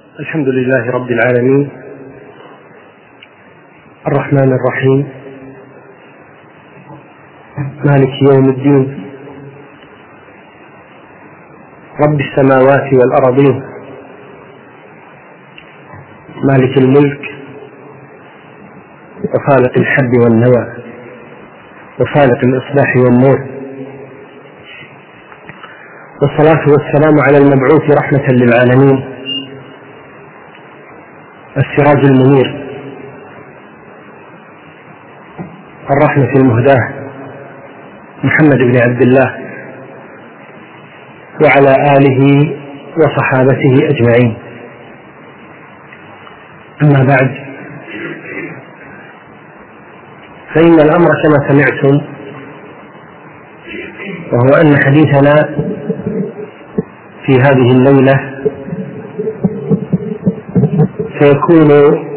الحمد لله رب العالمين، الرحمن الرحيم، مالك يوم الدين، رب السماوات والأرضين، مالك الملك وفالق الحب والنوى وفالق الإصباح والنور، والصلاة والسلام على المبعوث رحمة للعالمين، السراج المنير، الرحمة المهداة، محمد بن عبد الله وعلى آله وصحابته أجمعين. أما بعد، فإن الأمر كما سمعتم، وهو أن حديثنا في هذه الليلة سيكون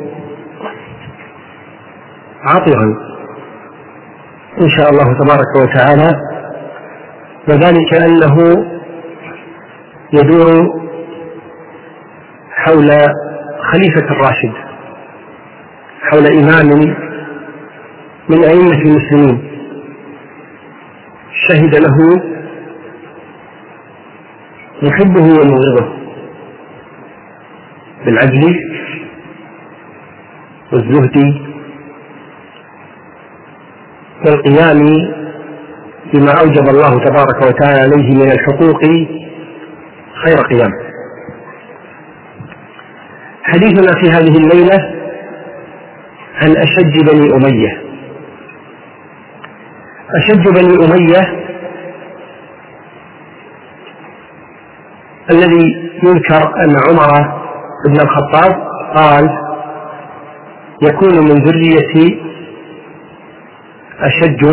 عاطرا إن شاء الله تبارك وتعالى، وذلك أنه يدور حول خليفة الراشد، حول إمام من أئمة المسلمين شهد له محبه ومبغضه بالعدل والزهد والقيام بما أوجب الله تبارك وتعالى عليه من الحقوق خير قيام. حديثنا في هذه الليلة عن أشج بني أمية. أشج بني أمية الذي يذكر أن عمر بن الخطاب قال يكون من ذرية أشج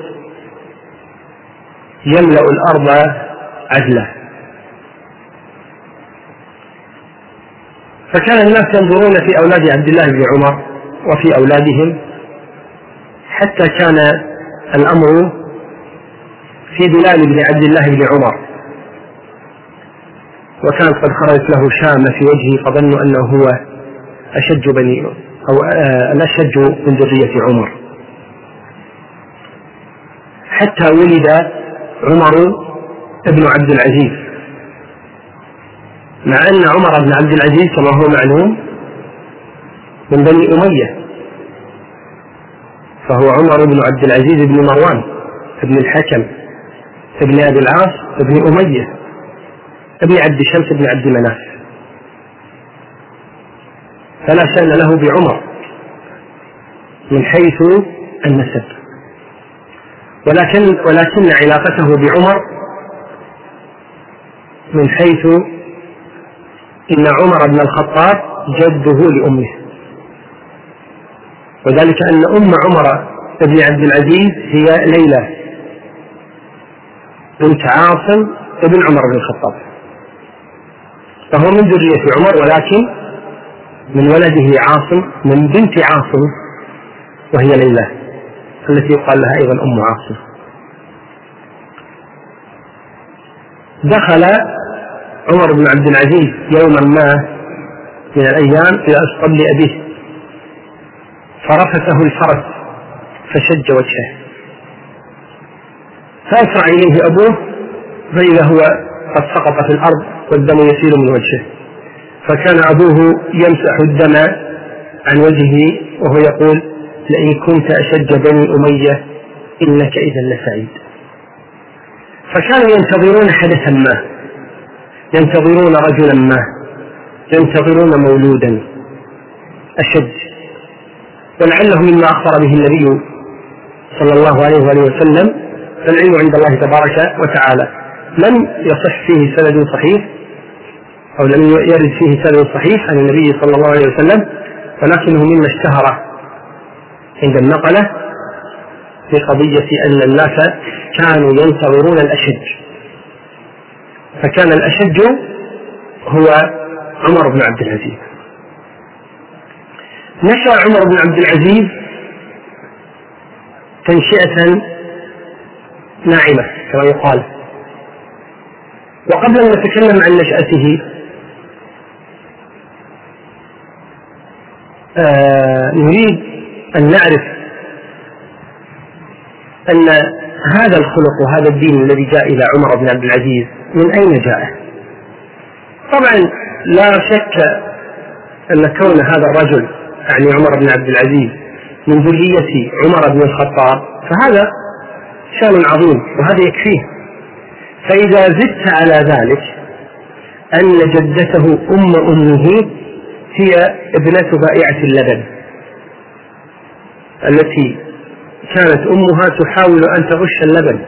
يملأ الأرض عدلا. فكان الناس ينظرون في أولاد عبد الله بن عمر وفي أولادهم، حتى كان الأمر في بلال بن عبد الله بن عمر، وكانت قد خرجت له شامة في وجهه، فظنوا أنه هو أشج بني أو الأشج من ذرية عمر، حتى ولد عمر بن عبد العزيز، مع أن عمر بن عبد العزيز كما هو معلوم من بني أمية، فهو عمر بن عبد العزيز بن مروان بن الحكم بن أبي العاص بن أمية ابن عبد شمس بن عبد مناف، فلا شأن له بعمر من حيث النسب، ولكن علاقته بعمر من حيث إن عمر بن الخطاب جده لأمه، وذلك أن أم عمر بن عبد العزيز هي ليلى بنت عاصم ابن عمر بن الخطاب، فهو من ذرية عمر، ولكن من ولده عاصم من بنت عاصم وهي ليلى التي يقال لها أيضا أم عاصم. دخل عمر بن عبد العزيز يوما ما من الأيام إلى أسطبل أبيه، فرفسه الفرس فشج وجهه، فأسرع إليه أبوه فإذا هو قد سقط في الأرض والدم يسيل من وجهه، فكان أبوه يمسح الدم عن وجهه وهو يقول لئن كنت أشج بني أمية إنك إذا لسعيد. فكانوا ينتظرون حدثا ما، ينتظرون رجلا ما، ينتظرون مولودا أشج، ولعله مما أخبر به النبي صلى الله عليه وآله وسلم، فالعلم عند الله تبارك وتعالى. لم يصح فيه سند صحيح أو لم يرد فيه سند صحيح عن النبي صلى الله عليه وسلم، ولكنه مما اشتهر عند النقلة في قضية أن الناس كانوا ينتظرون الأشج، فكان الأشج هو عمر بن عبد العزيز. نشأ عمر بن عبد العزيز تنشئة ناعمة كما يقال، وقبل أن نتكلم عن نشأته نريد أن نعرف أن هذا الخلق وهذا الدين الذي جاء إلى عمر بن عبد العزيز من أين جاء؟ طبعا لا شك أن كون هذا الرجل يعني عمر بن عبد العزيز من ذرية عمر بن الخطاب فهذا شأن عظيم وهذا يكفيه. فإذا زدت على ذلك أن جدته أمه هي ابنة بائعة اللبن التي كانت أمها تحاول أن تغش اللبن،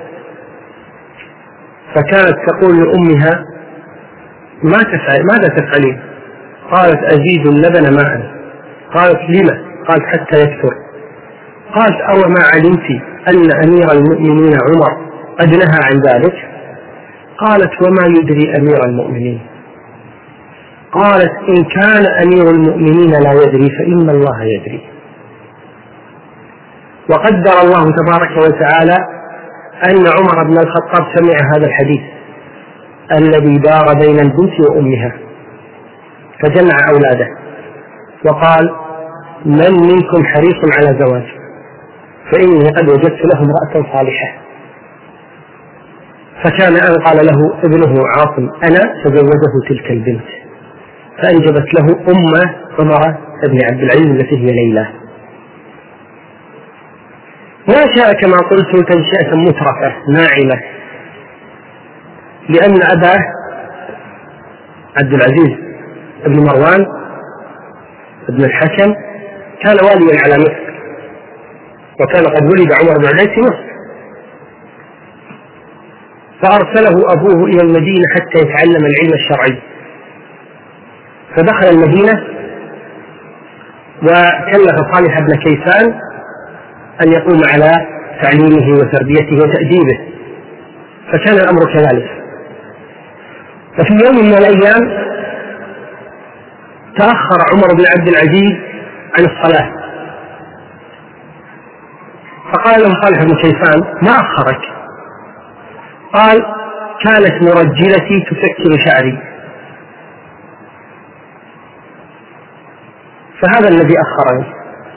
فكانت تقول لأمها ماذا تفعلين؟ قالت أزيد اللبن ماء. قالت لما؟ قالت حتى يكثر. قالت أو ما علمت أن أمير المؤمنين عمر قد نهى عن ذلك؟ قالت وما يدري أمير المؤمنين؟ قالت إن كان أمير المؤمنين لا يدري فإن الله يدري. وقدر الله تبارك وتعالى أن عمر بن الخطاب سمع هذا الحديث الذي دار بين البنت وأمها، فجمع أولاده وقال من منكم حريص على زواج فإني قد وجدت له امرأة صالحة. فكان أن قال له ابنه عاصم أنا تزوجه تلك البنت، فأنجبت له عمر بن عبد العزيز التي هي ليلى. نشأ كما قلت تنشئة مترفة ناعمة، لأن أباه عبد العزيز بن مروان بن الحكم كان واليا على مصر، وكان قد ولد عمر بن العزيز في مصر، فأرسله أبوه إلى المدينة حتى يتعلم العلم الشرعي، فدخل المدينة وكلف صالح بن كيسان أن يقوم على تعليمه وتربيته وتأديبه، فكان الأمر كذلك. ففي يوم من الأيام تأخر عمر بن عبد العزيز عن الصلاة، فقال له صالح بن كيسان ما أخرك؟ قال كانت مرجلتي تسكر شعري، فهذا الذي أخرني.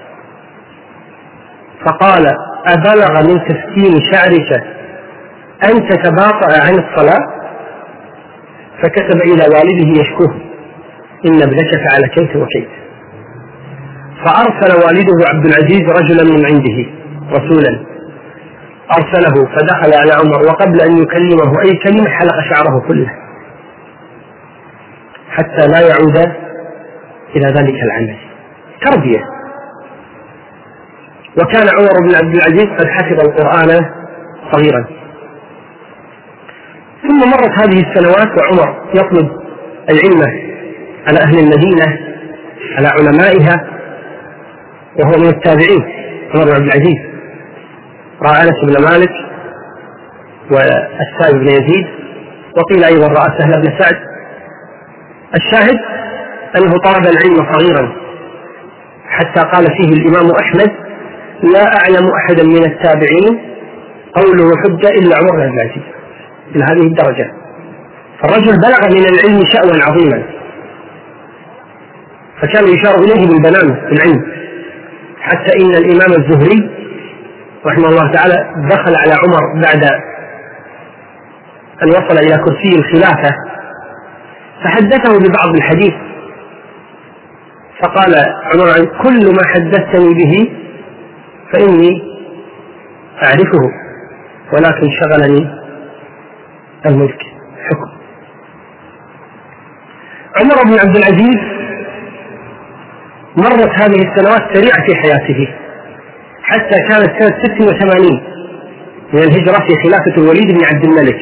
فقال أبلغ من تسكين شعرك أن تتباطأ عن الصلاة؟ فكتب إلى والده يشكوه إن ابنك فعل كيت وكيت. فأرسل والده عبد العزيز رجلا من عنده رسولا أرسله فدخل على عمر، وقبل أن يكلمه أي كلمة حلق شعره كله حتى لا يعود إلى ذلك العمل، تربية. وكان عمر بن عبد العزيز قد حفظ القرآن صغيرا. ثم مرت هذه السنوات وعمر يطلب العلم على أهل المدينة على علمائها، وهو من التابعين عمر بن عبد العزيز، رأى أنس بن مالك والسائب بن يزيد، وقيل أيضا رأى سهل بن سعد. الشاهد أنه طلب العلم صغيرا حتى قال فيه الإمام أحمد لا أعلم أحدا من التابعين قوله حجة إلا عمر بن عبد العزيز إلى هذه الدرجة. فالرجل بلغ من العلم شأوا عظيما، فكان يشار إليه بالبنان في العلم، حتى إن الإمام الزهري رحمه الله تعالى دخل على عمر بعد أن وصل إلى كرسي الخلافة فحدثه ببعض الحديث، فقال عمر كل ما حدثتني به فإني أعرفه ولكن شغلني الملك حكم. عمر بن عبد العزيز مرت هذه السنوات سريعة في حياته حتى كانت سنة 86 من الهجرة في خلافة الوليد بن عبد الملك،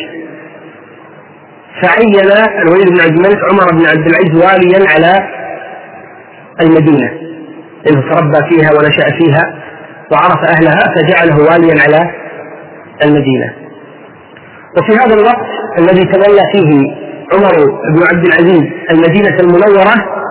فعين الوليد بن عبد الملك عمر بن عبد العزيز واليا على المدينة، إنه تربى فيها ونشأ فيها وعرف أهلها، فجعله واليا على المدينة. وفي هذا الوقت الذي تولى فيه عمر بن عبد العزيز المدينة المنورة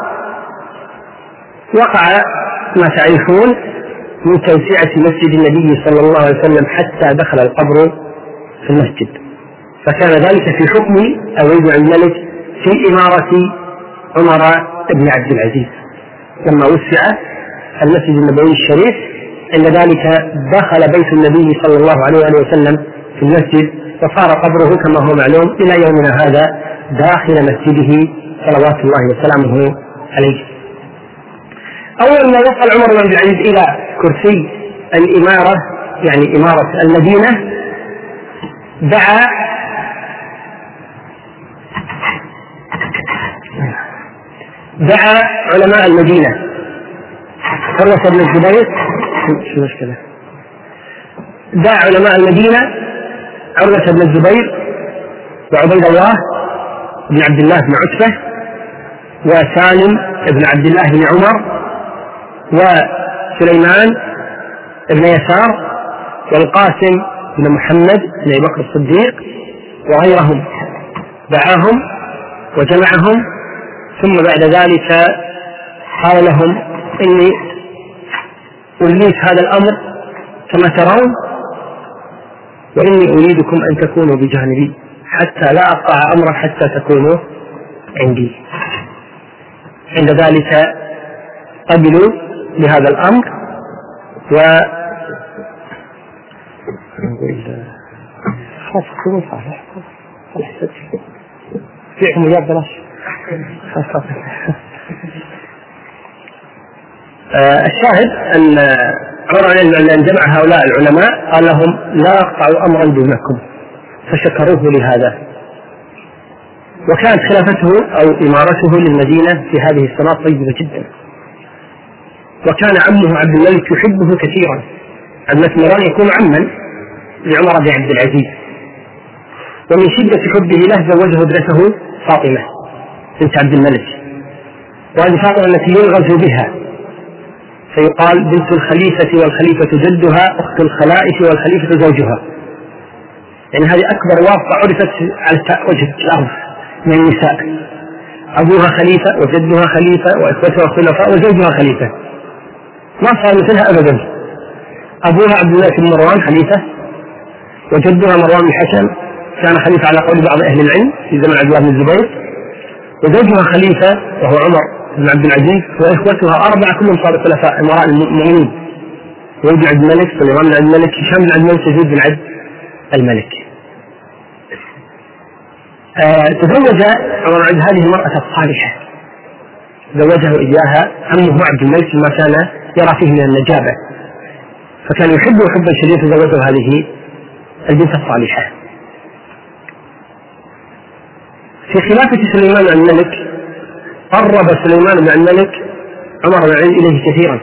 وقع ما تعرفون من توسعة مسجد النبي صلى الله عليه وسلم حتى دخل القبر في المسجد، فكان ذلك في حكم الوليد بن عبد الملك في إمارة عمر بن عبد العزيز لما وسع المسجد النبوي الشريف. عند ذلك دخل بيت النبي صلى الله عليه وسلم في المسجد، وصار قبره كما هو معلوم إلى يومنا هذا داخل مسجده صلوات الله وسلامه عليه. أول ما وصل عمر بن عبد العزيز إلى كرسي الإمارة، يعني إمارة المدينة، دعا علماء المدينة، عروة بن الزبير، شو المشكلة؟ دعا علماء المدينة عروة بن الزبير وعبيد الله بن عبد الله بن عتبة وسالم بن عبد الله بن عمر وسليمان بن يسار والقاسم بن محمد بن أبي بكر الصديق وغيرهم، دعاهم وجمعهم، ثم بعد ذلك قال لهم: إني أريد هذا الأمر كما ترون، وإني أريدكم أن تكونوا بجانبي حتى لا أقطع أمرا حتى تكونوا عندي. عند ذلك قبلوا بهذا الأمر، فيكم يا بلاش. الشاهد أن أن جمع هؤلاء العلماء قال لهم: لا أقطع أمرا دونكم، فشكروه لهذا. وكانت خلافته أو إمارته للمدينة في هذه السنوات طيبة جدا، وكان عمه عبد الملك يحبه كثيرا. عبد الملك مروان يكون عما لعمر بن عبد العزيز، ومن شدة حبه له زوجه ابنته فاطمة بنت عبد الملك، وهذه فاطمة التي يلغز بها، فيقال بنت الخليفة والخليفة جدها، أخت الخلائف والخليفة زوجها. يعني هذه أكبر واسطة عرفت على وجه الأرض من النساء، أبوها خليفة وجدها خليفة وإخوتها خلفاء وزوجها خليفة، ما صار مثلها أبدا. أبوها عبد الله بن مروان خليفة، وجدها مروان بن الحكم كان خليفة على قول بعض أهل العلم في زمن عبد الله بن الزبير، وزوجها خليفة وهو عمر بن عبد العزيز، وإخوتها أربعة كلهم صاروا خلفاء أمراء المؤمنين: ولد بن عبد الملك، سليمان بن عبد الملك، هشام بن عبد الملك، يزيد بن عبد الملك. تزوج عمر عند هذه المرأة الصالحة، زوجه إياها عمه عبد الملك ما كان يرى فيه من النجابة، فكان يحبه حبا شديدا، فزوجه هذه البنت الصالحة. في خلافة سليمان بن الملك قرب سليمان بن الملك عمر بن العزيز إليه كثيرا،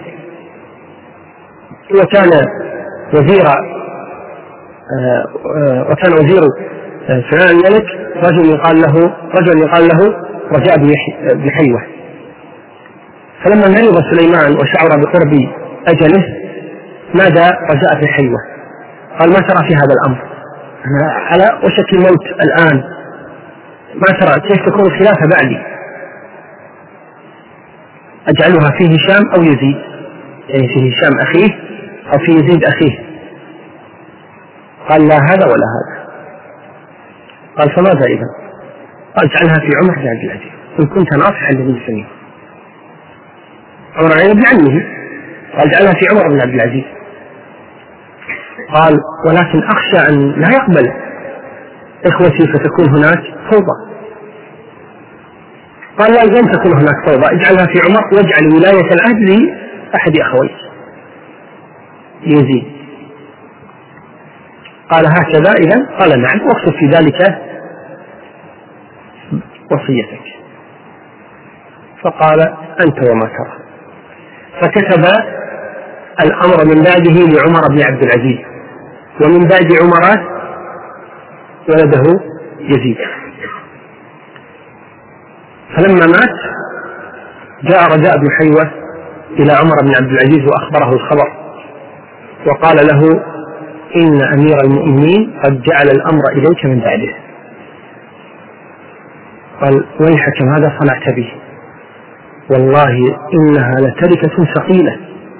وكان وزير سليمان الملك رجل يقال له رجاء بن حيوة. فلما مرض سليمان وشعر بقرب أجله نادى رجاء بن حيوة، قال: ما ترى في هذا الأمر؟ أنا على وشك الموت الآن، ما ترى كيف تكون الخلافة بعدي؟ أجعلها في هشام أو يزيد، يعني في هشام أخيه أو في يزيد أخيه. قال: لا هذا ولا هذا. قال: فماذا إذا؟ قال: اجعلها في عمر بن عبد العزيز إن كنت ناصحا للمسلمين. عمر بن عمه، قال: اجعلها في عمر بن عبد العزيز. قال: ولكن أخشى أن لا يقبل إخوتي فتكون هناك فوضى. قال: لا، لن تكون هناك فوضى، اجعلها في عمر واجعل ولاية العهد لأحد أخويك يزيد. قال: هكذا إذن؟ قال: نعم، واكتب في ذلك وصيتك. فقال: أنت وما ترى. فكتب الأمر من بعده لعمر بن عبد العزيز، ومن بعد عمر ولده يزيد. فلما مات جاء رجاء بن حيوة إلى عمر بن عبد العزيز وأخبره الخبر، وقال له: إن أمير المؤمنين قد جعل الأمر إليك من بعده. قال: ويحك ماذا صنعت به؟ والله إنها لتركة ثقيلة،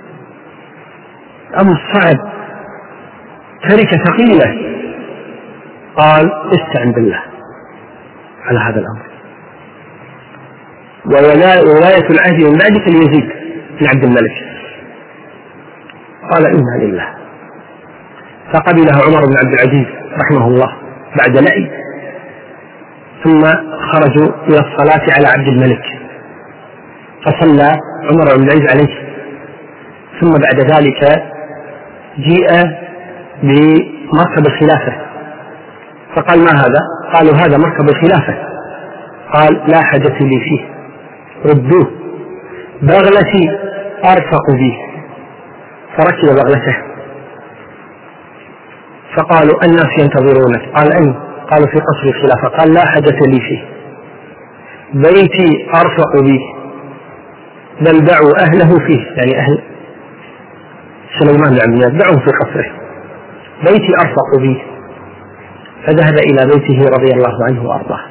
أمر صعب، تركة ثقيلة. قال: استعن بالله على هذا الأمر، وولاية العهد من بعدك ليزيد بن عبد الملك. قال إنا لله. فقبلها عمر بن عبد العزيز رحمه الله بعد لأي، ثم خرجوا إلى الصلاة على عبد الملك، فصلى عمر بن عبد العزيز عليه. ثم بعد ذلك جيء بمركب الخلافة، فقال ما هذا؟ قالوا هذا مركب الخلافة. قال لا حدث لي فيه، ردوه، بغلتي أرفق به. فركب بغلته، فقالوا الناس ينتظرونك. قال أين؟ قالوا في قصر الخلافة. قال لا حدث لي فيه، بيتي أرفق به، بل دعوا أهله فيه، يعني أهل سليمان العميان دعوه في قصره، بيتي أرفق به. فذهب إلى بيته رضي الله عنه وأرضاه.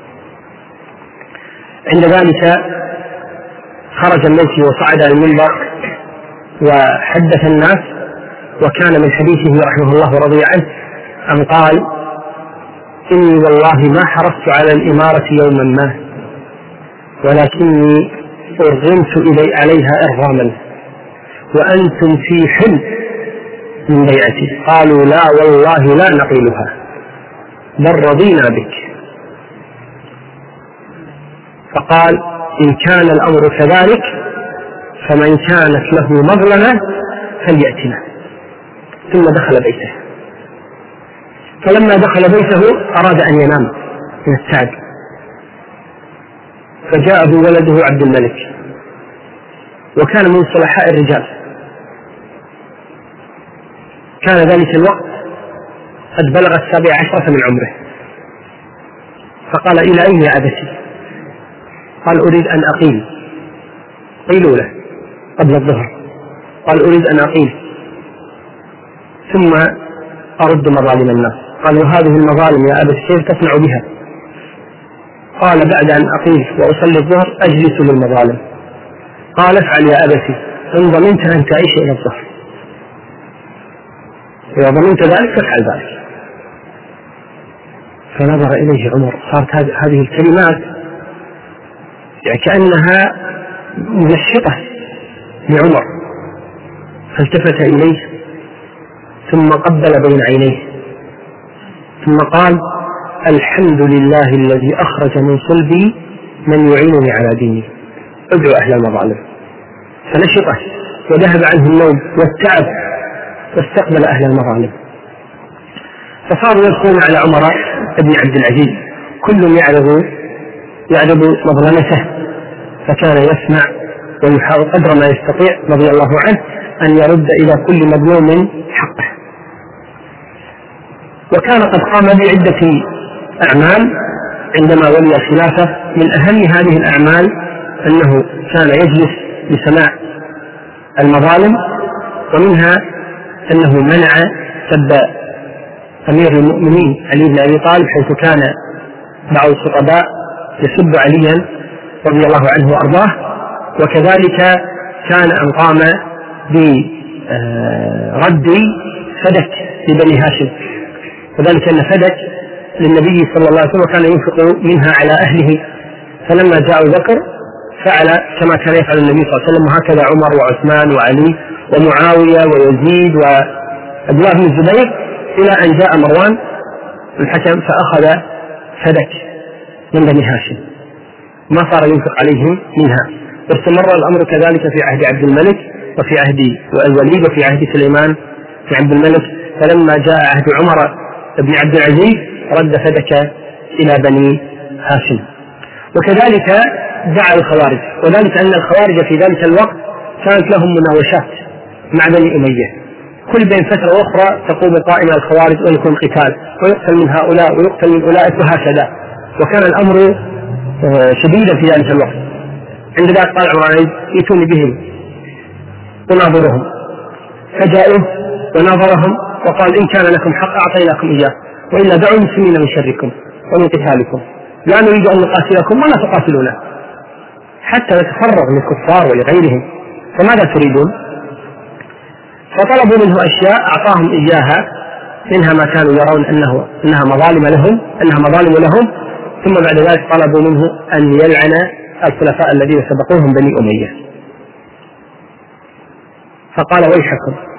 عند ذلك خرج من بيته وصعد على المنبر وحدث الناس، وكان من حديثه رحمه الله ورضي عنه أن قال إني والله ما حرصت على الإمارة يوما ما، ولكني أرغمت عليها إرغاما، وأنتم في حل من بيعتي. قالوا لا والله لا نقيلها، بل رضينا بك. فقال إن كان الأمر كذلك فمن كانت له مظلمة فليأتنا. ثم دخل بيته. فلما دخل بيته أراد أن ينام من التعب، فجاءه ولده عبد الملك، وكان من صلحاء الرجال. كان ذلك الوقت قد بلغ 17 من عمره. فقال إلى أين يا أبتي؟ قال أريد أن أقيل قيلولة قبل الظهر. قال أريد أن أقيل ثم أرد مظالم الناس. قال وهذه المظالم يا أبتي كيف تصنع بها؟ قال بعد أن أقيل وأصلي الظهر أجلس للمظالم. قال افعل يا أبتي إن ضمنت أن تعيش إلى الظهر، إذا ضمنت ذلك فافعل ذلك. فنظر إليه عمر، صارت هذه الكلمات يعني كأنها منشطة لعمر، فالتفت إليه ثم قبل بين عينيه ثم قال الحمد لله الذي أخرج من صلبي من يعينني على ديني، ادعو أهل المظالم. فنشطه وذهب عنه النوم والتعب واستقبل أهل المظالم. فصاروا يدخلون على عمر بن عبد العزيز كل يعرض مظلمته، فكان يسمع ويحاول قدر ما يستطيع رضي الله عنه أن يرد إلى كل مظلوم حقه. وكان قد قام بعدة أعمال عندما ولي الخلافة. من أهم هذه الأعمال أنه كان يجلس لسماع المظالم، ومنها أنه منع سب أمير المؤمنين علي بن أبي طالب، حيث كان بعض الخطباء يسب عليا رضي الله عنه وأرضاه. وكذلك كان أن قام برد فدك لبني هاشم، وذلك أن فدك للنبي صلى الله عليه وسلم كان ينفق منها على أهله، فلما جاء ذكر فعل كما كان يفعل النبي صلى الله عليه وسلم، وهكذا عمر وعثمان وعلي ومعاوية ويزيد وعبد الله بن الزبير، إلى أن جاء مروان الحكم فأخذ فدك من بني هاشم، ما صار ينفق عليهم منها. واستمر الأمر كذلك في عهد عبد الملك وفي عهد الوليد وفي عهد سليمان في عبد الملك. فلما جاء عهد عمر بن عبد العزيز رد فدك إلى بني هاشم. وكذلك دعا الخوارج، وذلك أن الخوارج في ذلك الوقت كانت لهم مناوشات مع بني أمية، كل بين فترة أخرى تقوم قائمة الخوارج ويكون قتال ويقتل من هؤلاء ويقتل من أولئك وهكذا، وكان الأمر شديدا في ذلك الوقت. عند ذلك قال عمر ائتوني بهم وناظرهم، فجاءوا وناظرهم وقال إن كان لكم حق أعطيناكم إياه، وإلا دعوا المسلمين من شركم ومن قتالكم، لا نريد أن نقاتلكم ولا تقاتلونا حتى نتفرغ للكفار ولغيرهم، فماذا تريدون؟ فطلبوا منه أشياء أعطاهم إياها، منها ما كانوا يرون أنها مظالم لهم. ثم بعد ذلك طلبوا منه أن يلعن الخلفاء الذين سبقوهم بني أمية. فقال ويحكم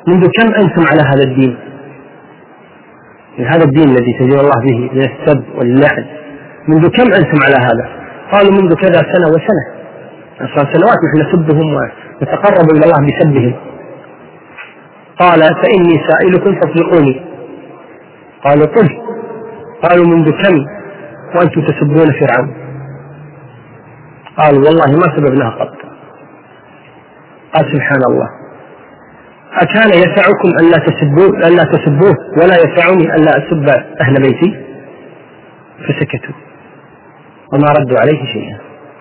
منذ كم أنتم على هذا الدين؟ من هذا الدين الذي تدين الله به من السب واللعن، منذ كم أنتم على هذا؟ قالوا منذ كذا سنة وسنة، 10 سنوات نحن نسبهم ونتقرب إلى الله بسبهم. قال فإني سائلكم فاصدقوني. قالوا قل. قالوا منذ كم وأنتم تسبون فرعون؟ قالوا والله ما سببناه قط. قال سبحان الله، أكان يسعكم ألا تسبوه ولا يسعني ألا أسب أهل بيتي؟ فسكتوا وما ردوا عليه شيئا.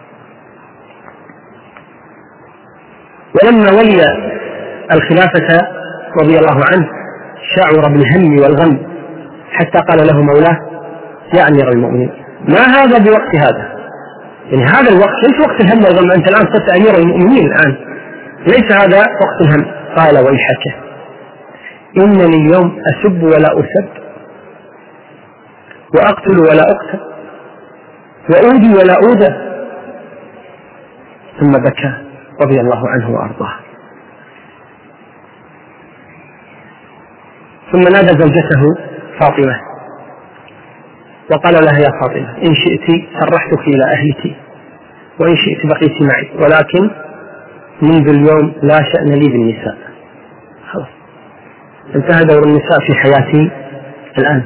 ولما ولي الخلافة رضي الله عنه شعر بالهم والغم حتى قال له مولاه يا أمير المؤمنين ما هذا بوقت هذا؟ يعني هذا الوقت ليس وقت الهم والغم، أنت الآن صرت أمير المؤمنين الآن، ليس هذا وقت الهم. قال ويحك إنني اليوم أسب ولا أسب، وأقتل ولا أقتل، وأودي ولا أودى. ثم بكى رضي الله عنه وأرضاه. ثم نادى زوجته فاطمة وقال لها يا فاطمة إن شئت سرحتك إلى أهلك وإن شئت بقيت معي، ولكن منذ اليوم لا شأن لي بالنساء، خلاص انتهى دور النساء في حياتي الآن.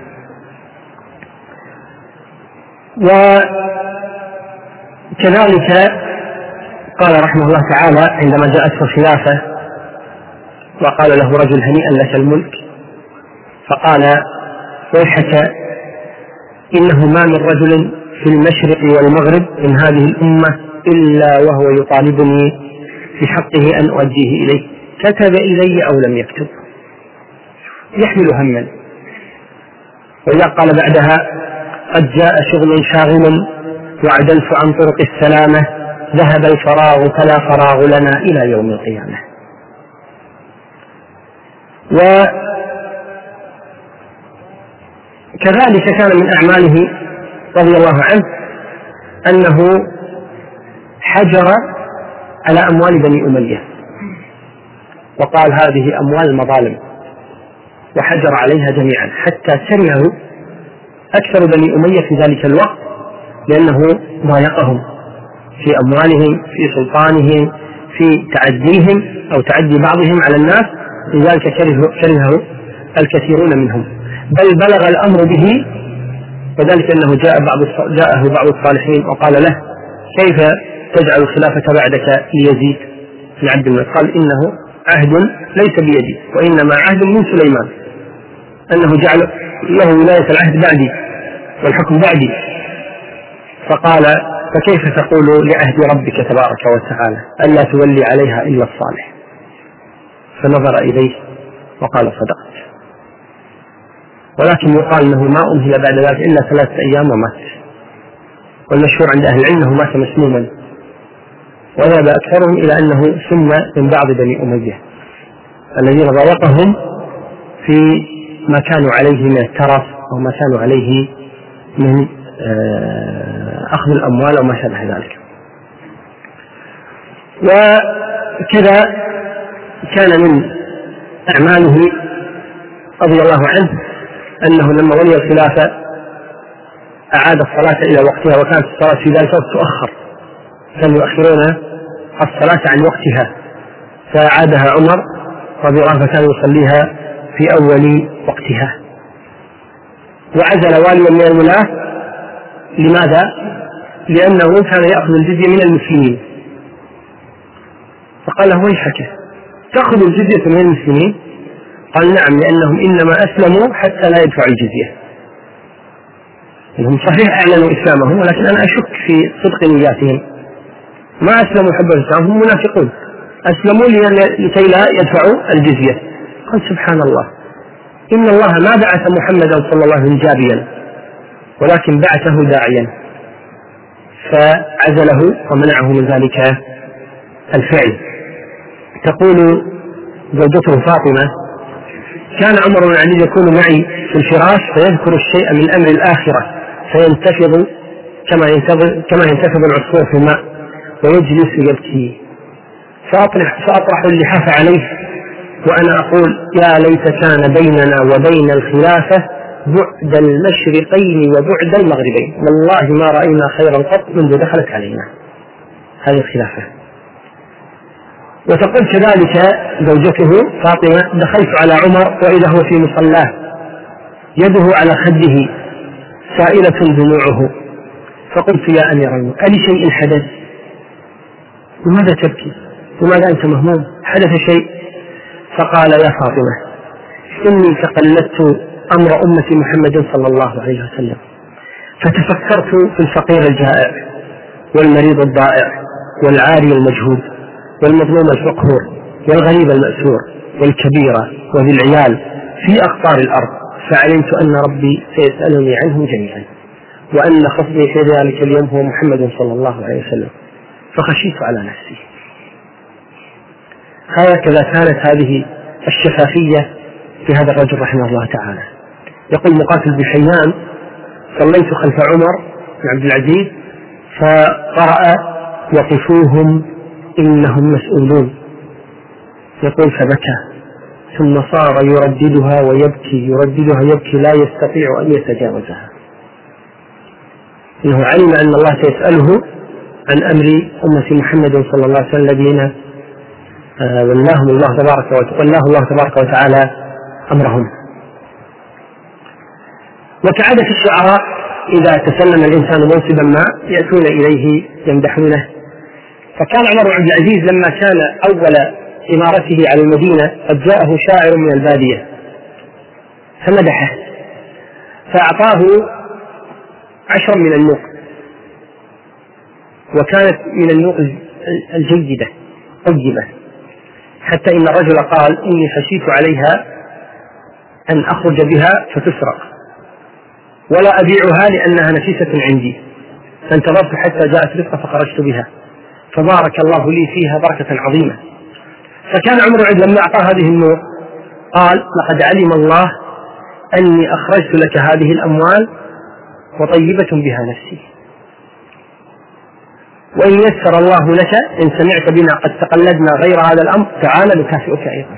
وكذلك قال رحمه الله تعالى عندما جاءته الخلافة وقال له رجل هنيئا لك الملك، فقال ويحك إنه ما من رجل في المشرق والمغرب من هذه الأمة إلا وهو يطالبني في حقه أن أؤديه إليه، كتب إلي أو لم يكتب، يحمل هما. وإذا قال بعدها قد جاء شغل شاغل وعدلت عن طرق السلامة، ذهب الفراغ فلا فراغ لنا إلى يوم القيامة. وكذلك كان من أعماله رضي الله عنه أنه حجر على أموال بني أمية وقال هذه أموال مظالم، وحجر عليها جميعا حتى كرهه أكثر بني أمية في ذلك الوقت لأنه ضايقهم في أموالهم، في سلطانهم، في تعديهم أو تعدي بعضهم على الناس، لذلك كرهه الكثيرون منهم، بل بلغ الأمر به، وذلك أنه جاءه بعض الصالحين وقال له كيف تجعل الخلافة بعدك ليزيد بن عبد الملك؟ قال إنه عهد ليس بيدي وإنما عهد من سليمان، أنه جعل له ولاية العهد بعدي والحكم بعدي. فقال فكيف تقول لعهد ربك تبارك وتعالى ألا تولي عليها إلا الصالح؟ فنظر إليه وقال صدقت. ولكن يقال أنه ما أمهل بعد ذلك إلا 3 أيام ومات، والمشهور عند أهل العلم أنه مات مسموما، وذهب أكثرهم إلى أنه سم من بعض بني أمية الذين ضايقهم في ما كانوا عليه من الترف أو ما كانوا عليه من أخذ الأموال وما شابه ذلك. وكذا كان من أعماله رضي الله عنه أنه لما ولي الخلافة أعاد الصلاة إلى وقتها، وكانت الصلاة في ذلك الوقت تؤخر، كانوا يؤخرون الصلاة عن وقتها، فأعادها عمر رضي الله عنه فكان يصليها في أول وقتها. وعزل واليا من الولاة، لماذا؟ لأنه كان يأخذ الجزية من المسلمين، فقال له ويحك تأخذ الجزية من المسلمين؟ قال نعم، لأنهم إنما أسلموا حتى لا يدفعوا الجزية. إنهم صحيح أعلنوا إسلامهم، ولكن أنا أشك في صدق نياتهم، ما أسلموا حب الإسلام، هم منافقون، أسلموا لكي لا يدفعوا الجزية. قال سبحان الله، إن الله ما بعث محمدا صلى الله عليه وسلم جابيا، ولكن بعثه داعيا، فعزله ومنعه من ذلك الفعل. تقول زوجته فاطمة كان عمر بن علي يكون معي في الفراش فيذكر الشيء من أمر الآخرة فينتفض كما ينتفض العصفور في الماء ويجلس يبكي، فأطرح اللحاف عليه وأنا أقول يا ليت كان بيننا وبين الخلافة بعد المشرقين وبعد المغربين، والله ما رأينا خيرا قط منذ دخلت علينا هذه الخلافة. وتقول كذلك زوجته فاطمة: دخلت على عمر وإذا هو في مصلاه يده على خده سائلة دموعه، فقلت يا أمير المؤمنين ألي شيء حدث؟ لماذا تبكي؟ لماذا أنت مهموم؟ حدث شيء؟ فقال يا فاطمة إني تقلدت أمر أمة محمد صلى الله عليه وسلم، فتفكرت في الفقير الجائع والمريض الضائع والعاري المجهود والمظلوم الفقهور والغريب المأسور والكبيرة وذي العيال في أقطار الأرض، فعلمت أن ربي سيسألني عنهم جميعا، وأن خصمي في ذلك اليوم هو محمد صلى الله عليه وسلم، فخشيت على نفسي. هكذا كانت هذه الشفافية في هذا الرجل رحمه الله تعالى. يقول مقاتل بن حيان: صليت خلف عمر بن عبد العزيز فقرأ: وقفوهم إنهم مسؤولون. يقول فبكى، ثم صار يرددها ويبكي، يرددها يبكي، لا يستطيع أن يتجاوزها، إنه علم أن الله سيسأله عن أمر أمة محمد صلى الله عليه وسلم الذين والله الله تبارك وتعالى أمرهم. وكعادة الشعراء إذا تسلم الإنسان منصبا ما يأتون إليه يمدحونه، فكان عمر بن عبد العزيز لما كان أول إمارته على المدينة قد جاءه شاعر من البادية فمدحه، فأعطاه 10 من النوق، وكانت من النوق الجيدة طيبة، حتى إن الرجل قال: إني خشيت عليها أن أخرج بها فتسرق ولا أبيعها لأنها نفيسة عندي، فانتظرت حتى جاءت رفقة فخرجت بها، فبارك الله لي فيها بركة عظيمة. فكان عمر لما أعطى هذه النور قال: لقد علم الله أني أخرجت لك هذه الأموال وطيبة بها نفسي، وإن يسر الله لك إن سمعت بنا قد تقلدنا غير هذا الأمر تعال نكافئك أيضا.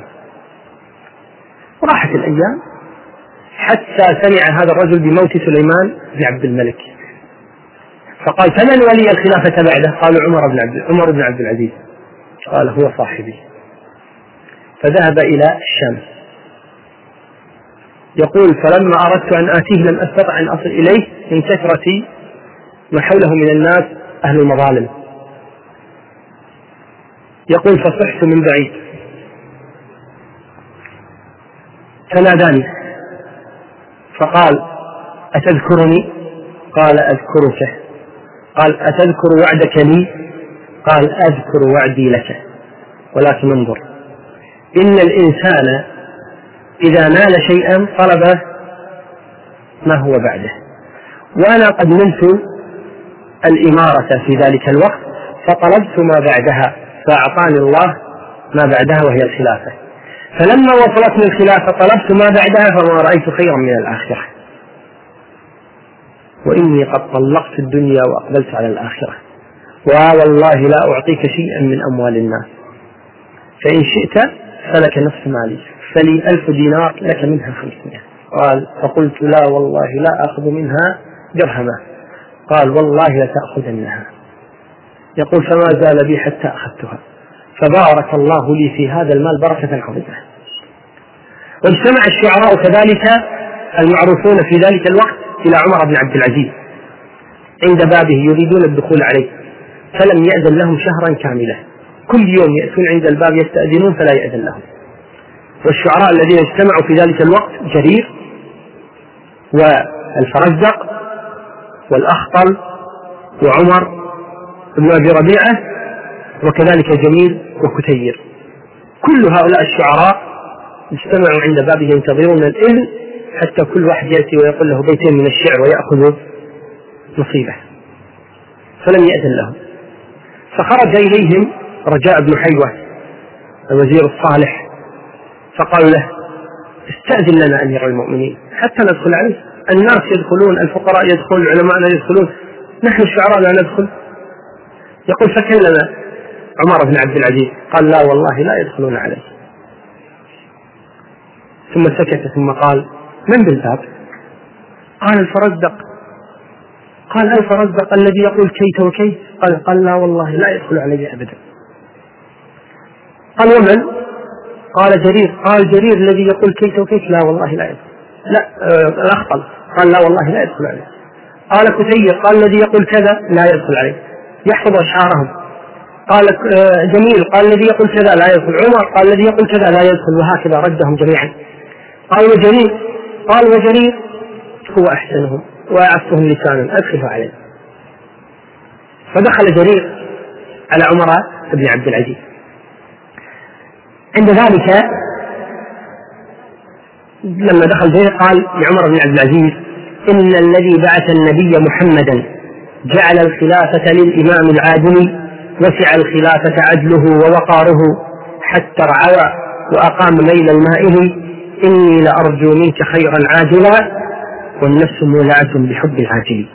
وراحت الأيام حتى سمع هذا الرجل بموت سليمان بن عبد الملك، فقال: فمن ولي الخلافة بعده؟ قالوا عمر بن عبد العزيز. قال: هو صاحبي. فذهب إلى الشام. يقول: فلما أردت أن آتيه لم أستطع أن أصل إليه من كثرة ما حوله من الناس أهل المظالم. يقول: فصحت من بعيد فناداني فقال: أتذكرني؟ قال: أذكرك. قال: أتذكر وعدك لي؟ قال: أذكر وعدي لك، ولكن انظر، إن الإنسان إذا نال شيئا طلب ما هو بعده، وأنا قد نلت الإمارة في ذلك الوقت فطلبت ما بعدها، فأعطاني الله ما بعدها وهي الخلافة، فلما وصلتني الخلافة طلبت ما بعدها فما رأيت خيرا من الآخرة، وإني قد طلقت الدنيا وأقبلت على الآخرة، والله لا أعطيك شيئا من أموال الناس، فإن شئت فلك نصف مالي، فلي 1000 دينار لك منها 500. قال: فقلت: لا والله لا أخذ منها درهما. قال: والله لتأخذنها. يقول: فما زال بي حتى أخذتها، فبارك الله لي في هذا المال بركة عظيمة. واجتمع الشعراء كذلك المعروفون في ذلك الوقت إلى عمر بن عبد العزيز عند بابه يريدون الدخول عليه، فلم يأذن لهم شهرا كاملا، كل يوم يأتون عند الباب يستأذنون فلا يأذن لهم. والشعراء الذين اجتمعوا في ذلك الوقت جرير والفرزدق والأخطل وعمر بن أبي ربيعة وكذلك جميل وكتير، كل هؤلاء الشعراء اجتمعوا عند بابه ينتظرون الإذن حتى كل واحد يأتي ويقول له بيتين من الشعر ويأخذ نصيبه، فلم يأذن لهم. فخرج إليهم رجاء بن حيوة الوزير الصالح فقال له: استأذن لنا أمير المؤمنين حتى ندخل عليه، الناس يدخلون، الفقراء يدخلون، العلماء لا يدخلون، نحن الشعراء لا ندخل. يقول: فكلم عمر بن عبد العزيز قال: لا والله لا يدخلون عليه. ثم سكت ثم قال: من بالباب؟ قال: الفرزدق. قال: الفرزدق الذي يقول كيت وكيت؟ قال: لا والله لا يدخل علي أبدا. قال: ومن؟ قال: جرير. قال: جرير الذي يقول كيت وكيت؟ لا والله لا يدخل. لا الأخطل. قال: لا والله لا يدخل عليه. قال: كثير. قال: الذي يقول كذا لا يدخل عليه، يحفظ أشعارهم. قال: جميل. قال: الذي يقول كذا لا يدخل. عمر. قال: الذي يقول كذا لا يدخل. وهكذا ردهم جميعا. قال: وجرير. قال: وجرير هو أحسنهم وأعفهم لسانا، أدخله عليه. فدخل جرير على عمر بن عبد العزيز. عند ذلك لما دخل جرير قال لعمر بن عبد العزيز: إن الذي بعث النبي محمدا جعل الخلافة للإمام العادل، وسع الخلافة عدله ووقاره، حتى رعوى وأقام ليل المائل، إني لأرجو منك خيرا عاجلا، والنفس مولعة بحب العاجل.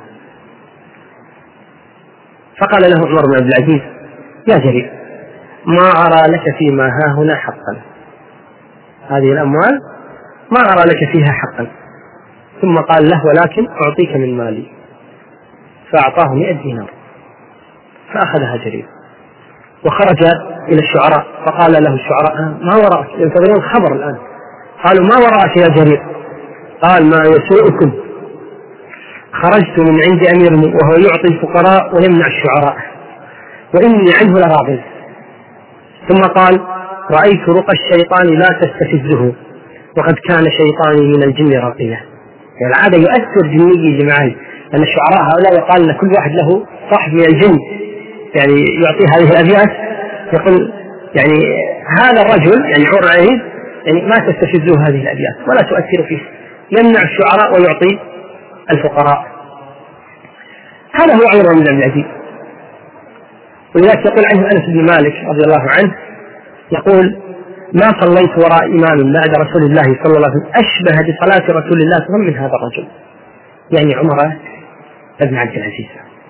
فقال له عمر بن عبد العزيز: يا جرير، ما أرى لك فيما هاهنا حقا، هذه الأموال ما أرى لك فيها حقا. ثم قال له: ولكن أعطيك من مالي. فأعطاه 100 دينار فأخذها جرير وخرج إلى الشعراء، فقال له الشعراء: ما وراءك؟ ينتظرون الخبر الآن. قالوا: ما وراءك يا جرير؟ قال: ما يسوءكم، خرجت من عند أمير وهو يعطي الفقراء ويمنع الشعراء، وإني عنه لراض. ثم قال: رأيت رقى الشيطان لا تستفزه، وقد كان شيطاني من الجن راقية. يعني العادة يؤثر جني جماعي، لأن الشعراء هؤلاء يقال أن كل واحد له صاحب من الجن يعني يعطي هذه الأبيات، يقول يعني هذا الرجل يعني عمر العزيز يعني ما تستفزه هذه الأبيات ولا تؤثر فيه، يمنع الشعراء ويعطي الفقراء. هذا هو عمر بن عبد العزيز. ولذلك يقول عنه أنس بن مالك رضي الله عنه، يقول: ما صليت وراء إمام بعد رسول الله صلى الله عليه وسلم أشبه بصلاة رسول الله صلى الله عليه وسلم من هذا الرجل، يعني عمر بن عبد العزيز.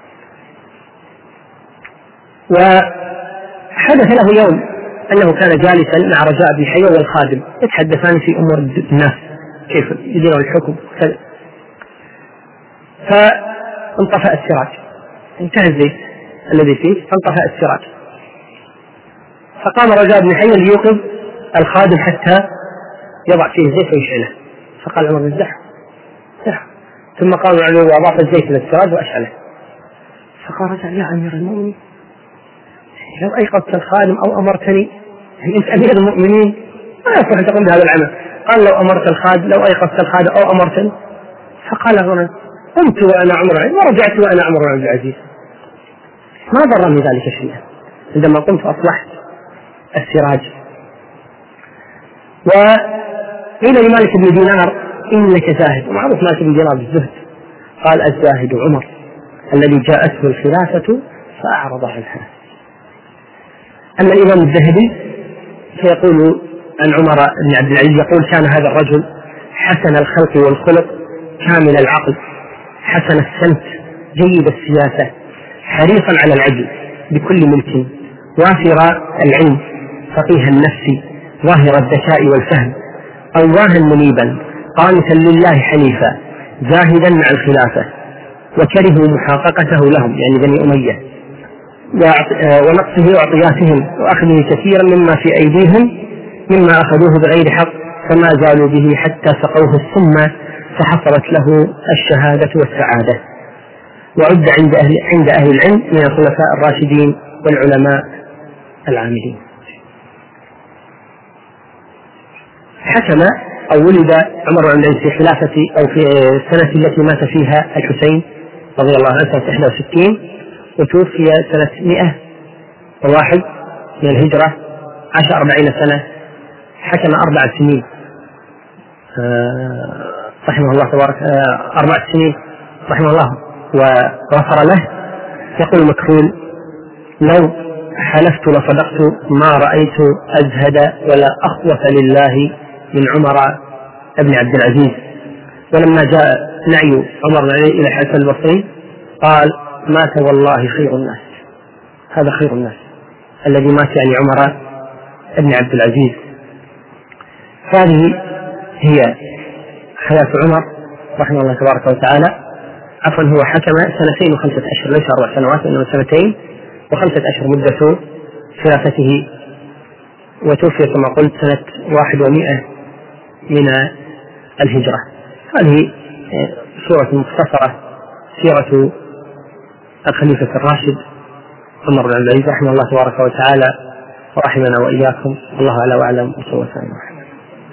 وحدث له يوم أنه كان جالسا مع رجاء بن حيوة والخادم يتحدثان في أمور الناس كيف يديرون الحكم كذا، فانطفأ السراج، انتهى الزيت الذي فيه فانطفأ السراج، فقام رجاء بن حيوة ليوقظ الخادم حتى يضع فيه الزيت ويشعله. فقال عمر: الزحف. ثم قام عليه وأضاف الزيت إلى السراج وأشعله. فقال رجاء: يا أمير المؤمنين، لو أيقظت الخادم أو أمرتني، أنت أمير المؤمنين ما يصح أن تقوم بهذا العمل. قال: لو أمرت الخادم، لو أيقظت الخادم أو أمرتني. فقال هنا: قمت وأنا عمر العزيز ورجعت وأنا عمر بن عبد العزيز، ما ضرني ذلك شيئا، عندما قمت أصلحت السراج. وقيل لمالك بن دينار: إنك زاهد، ومعروف مالك بن دينار بالزهد. قال: الزاهد عمر الذي جاءته الخلافة فأعرض عنها. أما الإمام الذهبي فيقول عن عمر بن عبد العزيز، يقول: كان هذا الرجل حسن الخلق والخلق، كامل العقل، حسن السمت، جيد السياسة، حريصا على العدل بكل ملك، وافر العلم، فقيه النفس، ظاهر الذكاء والفهم، أواها منيبا، قانتا لله حنيفا، زاهدا مع الخلافة، وكرهوا محاققته لهم يعني بني أمية، ونقصه وعطياتهم، وأخذه كثيرا مما في أيديهم مما أخذوه بغير حق، فما زالوا به حتى سقوه السم فحصلت له الشهادة والسعادة. وعد عند أهل العلم من الخلفاء الراشدين والعلماء العاملين. حكم أو ولد عمر بن عبد العزيز في خلافة أو في السنة التي مات فيها الحسين رضي الله عنه سنة 61، وتوفي سنة 101 من الهجرة، عاش 40 سنة، حكم 4 سنين رحمه الله تبارك 4 سنين رحمه الله وغفر له. يقول مكحول: لو حلفت لصدقت ما رأيت أزهد ولا أخوف لله من عمر بن عبد العزيز. ولما جاء نعي عمر إلى الحسن البصري قال: مات والله خير الناس، هذا خير الناس الذي مات يعني عمر بن عبد العزيز. هذه هي حياة عمر رحمه الله تبارك وتعالى. عفوا هو حكم 2 و5 أشهر، ليس 4 سنوات إنما 2 و5 أشهر مدة خلافته، وتوفي كما قلت سنة 100 من الهجرة. هذه سورة مختصرة سيرة الخليفة الراشد عمر بن عبد العزيز رحمه الله تبارك وتعالى ورحمنا وإياكم. الله أعلى وأعلم، وصلى الله عليه وسلم.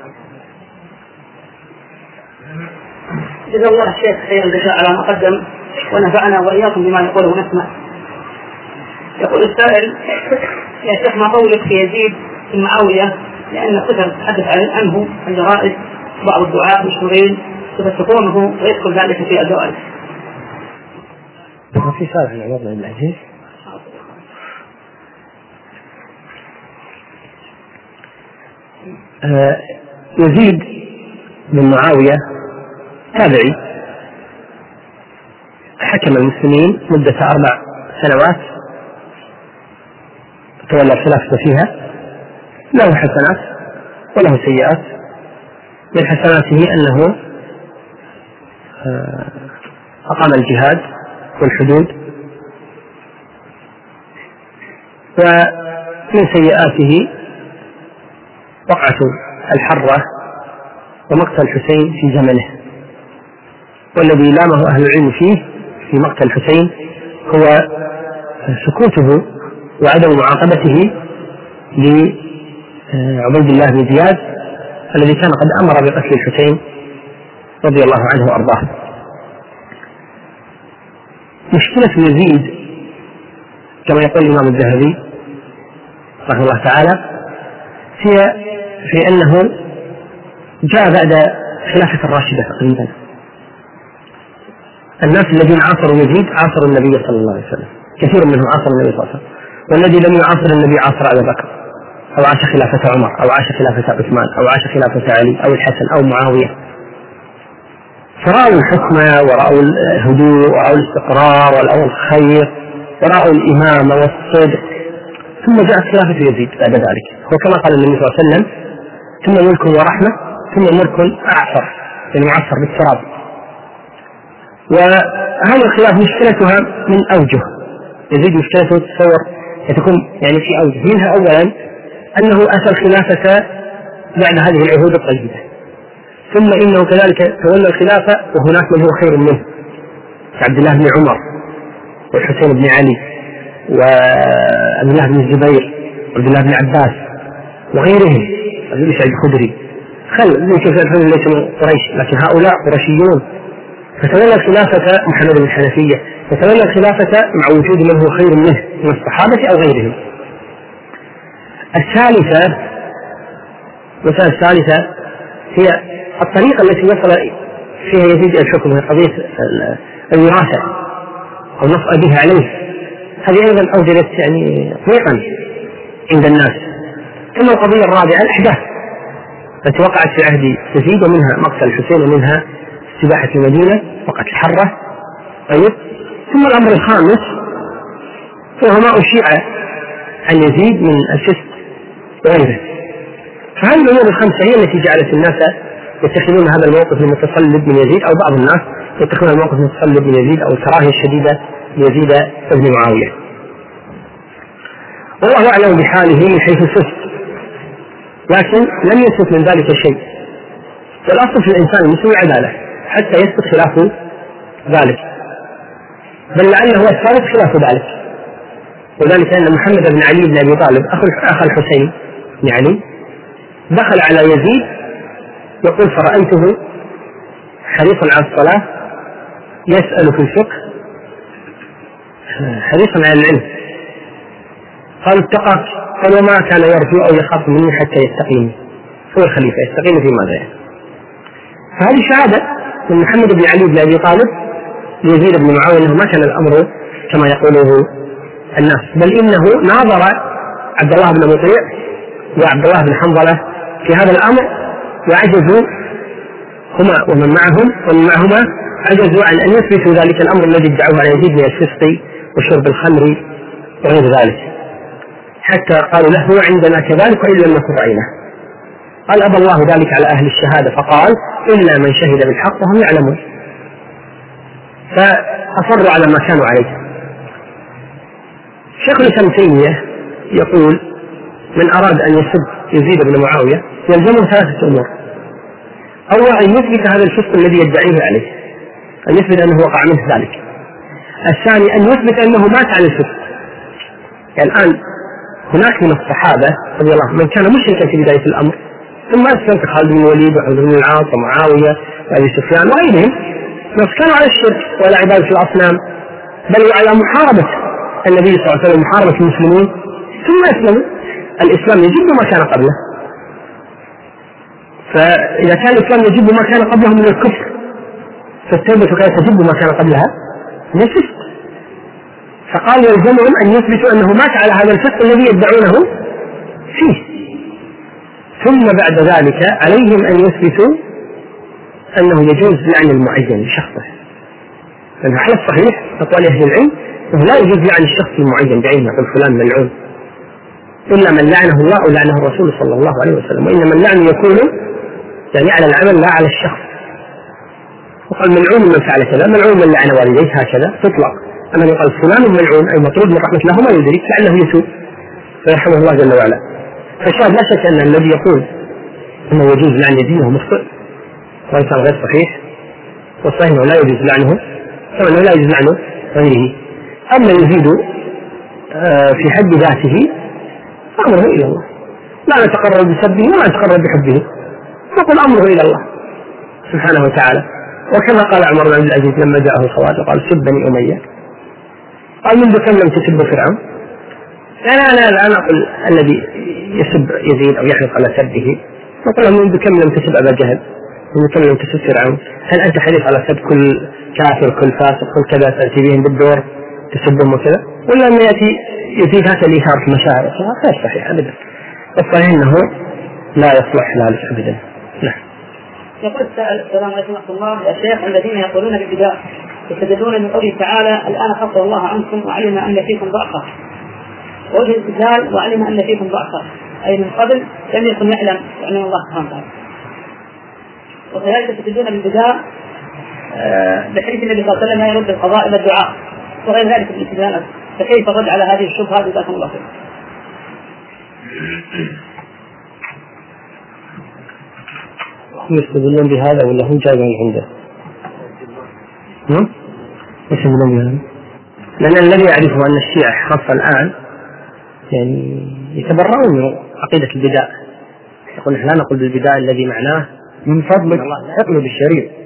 جزا الله الشيخ خير الجزاء على ما قدم ونفعنا وإياكم بما يقوله ونسمع. يقول السائل: يا شيخ، ما قولك في يزيد بن معاوية؟ لأن كثر تحدث عنه الجرائد بعض الدعاة مشهورين يذكرونه ويدخل ذلك في الجوائز. في سؤال عن عمر بن عبد العزيز. يزيد بن معاوية تابعي، حكم المسلمين مدة 4 سنوات تولى الخلافة فيها، له حسنات وله سيئات. من حسناته أنه أقام الجهاد والحدود، ومن سيئاته وقعة الحرة ومقتل الحسين في زمنه، والذي لامه أهل العلم فيه في مقتل الحسين هو سكوته وعدم معاقبته لعبيد الله بن زياد الذي كان قد أمر بقتل الحسين رضي الله عنه وأرضاه. مشكلة يزيد كما يقول الإمام الذهبي رحمه الله تعالى هي في أنه جاء بعد خلافة الراشدة تقريبا. الناس الذين عاصروا يزيد عاصروا النبي صلى الله عليه وسلم، كثير منهم عاصروا النبي صلى الله عليه وسلم، والذي لم يعاصر النبي عاصر أبا بكر، أو عاش خلافة عمر، أو عاش خلافة عثمان، أو عاش خلافة علي، أو الحسن، أو معاوية. فرأوا الحكمة ورأوا الهدوء ورأوا الاستقرار ورأوا الخير ورأوا الإمامة والصدق، ثم جاءت خلافة يزيد بعد ذلك. وكما قال النبي صلى الله عليه وسلم: ثم ملك ورحمة ثم ملك أعصر، يعني معصر بالتراب. وهذه الخلاف مشكلتها من أوجه. يزيد مشكلته تصور تكون يعني في أوجه، منها أولا أنه أتى الخلافة بعد هذه العهود الطيبة، ثم إنه كذلك تولى الخلافة وهناك من هو خير منه عبد الله بن عمر والحسين بن علي وعبد الله بن الزبير وعبد الله بن عباس وغيرهم، أبي سعيد الخدري، ليس من قريش لكن هؤلاء قرشيون. فتولى الخلافة محمد بن الحنفية، فتولى الخلافة مع وجود من هو خير منه من الصحابة أو غيرهم. المسألة الثالثة هي الطريقة التي وصل فيها يزيد إلى الحكم، هي قضية الوراثة أو نص بها عليه. هذه أيضا أوجدت يعني ضيقا عند الناس. ثم القضية الرابعة الأحداث التي وقعت في عهد يزيد، ومنها مقتل الحسين ومنها استباحة المدينة وقت الحرة. طيب، ثم الأمر الخامس وهو ما أشيع عن يزيد من الفسق وغيره. فهذه الأمور الخمسة هي التي جعلت الناس يتخذون هذا الموقف المتصلب من يزيد، أو بعض الناس يتخذون الموقف المتصلب من يزيد أو الكراهية الشديدة ليزيد بن معاوية. والله أعلم بحاله من حيث الفسق، لكن لم يثبت من ذلك شيء. والأصل في الإنسان المسلم عدالة حتى يثبت خلاف ذلك، بل لعله هو الثابت خلاف ذلك. وذلك أن محمد بن علي بن أبي طالب أخ الحسين بن علي دخل على يزيد يقول: فرأيته حريصا على الصلاة يسأل في الفقه حريصا على العلم. قال: اتقاك. قال: وما كان يرجو أو يخاف مني حتى يستقيم. هو الخليفة يستقيم في ماذا يعني؟ فهذه شهادة من محمد بن علي بن أبي طالب ليزيد بن معاوية أنه ما كان الأمر كما يقوله الناس، بل إنه ناظر عبد الله بن مطيع وعبد الله بن حنظلة في هذا الأمر وعجزوا هما ومن معهما عجزوا عن أن يثبتوا ذلك الأمر الذي ادعوه على يزيد من الفسق وشرب الخمر وغير ذلك، حتى قالوا له: هو عندنا كذلك وإن لم نكن رأيناه. قال أبى الله ذلك على أهل الشهادة فقال إلا من شهد بالحق وهم يعلمون، فأصروا على ما كانوا عليه. شيخ الإسلام تيمية يقول من أراد أن يسب يزيد بن معاوية يلزمه 3 أمور. أولا أن يثبت هذا الفسق الذي يدعيه عليه، أن يثبت أنه وقع منه ذلك. الثاني أن يثبت أنه مات على الفسق. يعني الآن هناك من الصحابة رضي الله من كان مشركا في بداية الأمر ثم أسلم كخالد بن الوليد وعمر بن العاص ومعاوية وأبي سفيان وغيرهم، بس كانوا على الشرك وعلى عبادة الأصنام بل وعلى محاربة النبي صلى الله عليه وسلم، محاربة المسلمين، ثم أسلموا. الإسلام يجب ما كان قبله، فإذا كان الإسلام يجب ما كان قبله من الكفر فالتوبة كانت تجب ما كان قبلها من الفسق. فقال يلزمهم أن يثبتوا أنه مات على هذا الفسق الذي يدعونه فيه، ثم بعد ذلك عليهم أن يثبتوا أنه يجوز لعن المعين لشخصه، لأنه على الصحيح أقوال أهل العلم أنه لا يجوز لعن الشخص المعين بعينه يقول فلان ملعون، إلا من لعنه الله أو لعنه الرسول صلى الله عليه وسلم، وإنما اللعن يكون يعني على العمل لا على الشخص. وقال ملعون من فعل كذا، ملعون من لعن والديه، هكذا تطلق. أما يقال فلان ملعون أي مطرود من رحمة الله ما يدرك لعله يتوب فيرحمه الله جل وعلا. فالشاهد لا شك أن الذي يقول أنه يجوز لعن يزيد هو مخطئ وإنسان غير صحيح، والصحيح أنه لا يجوز لعنه كما أنه لا يجوز لعنه غيره. أما يزيد في حد ذاته أمره إلى الله، لا نتقرب بسبه ولا نتقرب بحبه، نقول أمره إلى الله سبحانه وتعالى. وكما قال عمر بن عبد العزيز لما جاءه الخوارج قال سب بني أمية، قال منذ كم لم تسب فرعون؟ أنا الآن أقول الذي يسب يزيد أو يحرص على سبه نقول له منذ كم لم تسب أبا جهل، منذ كم لم تسب فرعون؟ هل أنت حريص على سب كل كافر كل فاسق كل كذا تأتي بهم بالدور تسبهم وكذا؟ ولا أن يأتي يزيد هذا الإيثار في المشاعر؟ غير صحيح أبدا. الصحيح أنه لا يصلح ذلك أبدا. نعم. يقول السائل السلام عليكم ورحمة الله يا شيخ الذين يقولون بالبدع يستدلون من قوله تعالى الآن خفف الله عنكم وعلم أن فيكم ضعفا، وجه الاستدلال وعلم أن فيكم ضعفا أي من قبل لم يكن يعلم الله سبحانه وتعالى. وكذلك يستدلون بالبدع بحديث النبي صلى الله عليه وسلم لا يرد القضاء إلى الدعاء وغير ذلك من الاستدلالات، فكيف الرد على هذه الشبهة جزاكم الله خير؟ يستدلون بهذا ولا هو جاي من عنده؟ يستدلون بهذا لأن الذي يعرفه أن الشيعة خاصة الآن يعني يتبرؤون من عقيدة البدع، يقول نحن لا نقول بالبدع الذي معناه من فضلك اقلب الشريط